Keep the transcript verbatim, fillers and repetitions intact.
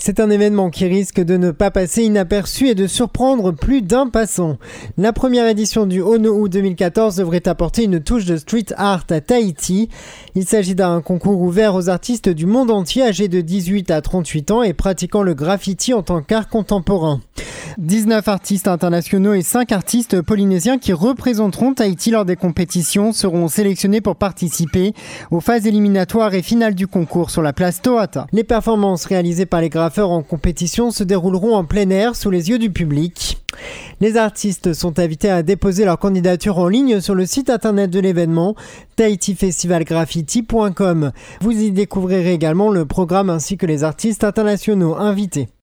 C'est un événement qui risque de ne pas passer inaperçu et de surprendre plus d'un passant. La première édition du Ono'u deux mille quatorze devrait apporter une touche de street art à Tahiti. Il s'agit d'un concours ouvert aux artistes du monde entier âgés de dix-huit à trente-huit ans et pratiquant le graffiti en tant qu'art contemporain. dix-neuf artistes internationaux et cinq artistes polynésiens qui représenteront Tahiti lors des compétitions seront sélectionnés pour participer aux phases éliminatoires et finales du concours sur la place Toata. Les performances réalisées par les graffeurs en compétition se dérouleront en plein air sous les yeux du public. Les artistes sont invités à déposer leur candidature en ligne sur le site internet de l'événement tahiti festival graffiti point com. Vous y découvrirez également le programme ainsi que les artistes internationaux invités.